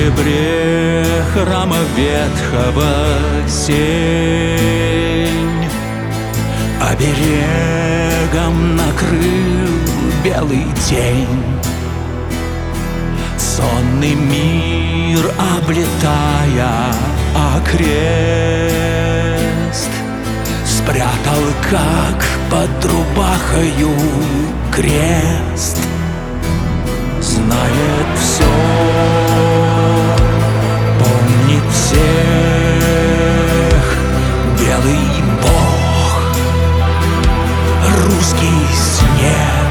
серебре храма ветхого сень оберегом накрыл белый день. Сонный мир облетая окрест спрятал, как под рубахою крест. Знает все, помнит всех белый бог, русский снег,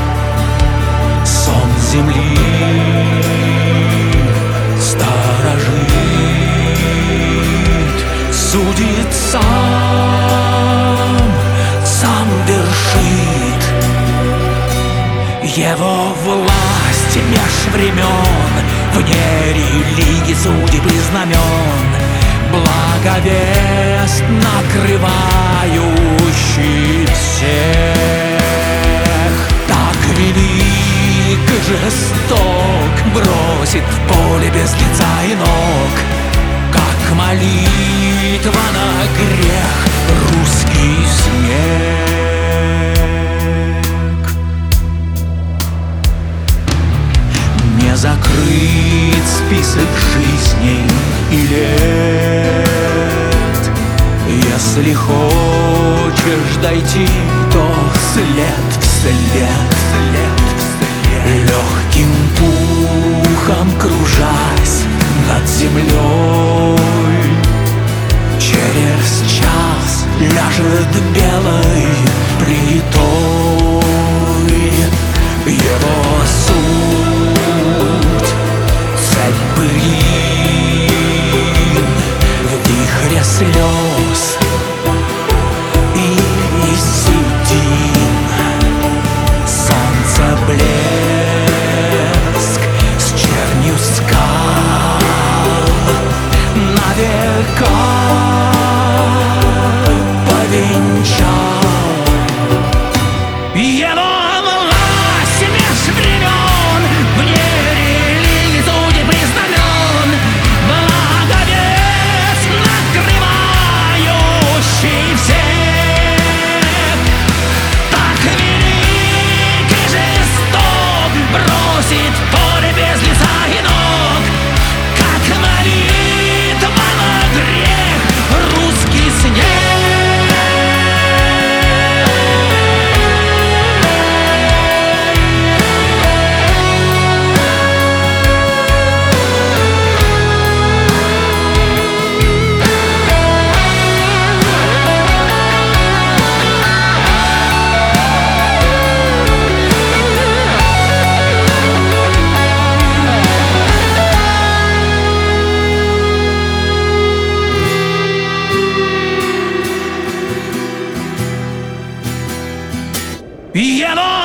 сон земли сторожит, судит сам вершит. Его власть меж времен, вне религии, судеб и знамен, благовест накрывающий всех. Так велик и жесток, бросит в поле без лица и ног, как молитва на грех русский снег. Не закрыть список жизней и лет. Если хочешь дойти, то след вслед, легким пухом кружась над землей, через час ляжет белой плитой. Его суть — цепь былин в вихре слез и седин. Солнце блеск с чернью скал на века повенчал. Его власть меж времен, вне религии, судеб и знамен, благовест накрывающий всех. Так велик и жесток, бросит в поле без лица и ног, как молитва на грех русский снег. Yellow!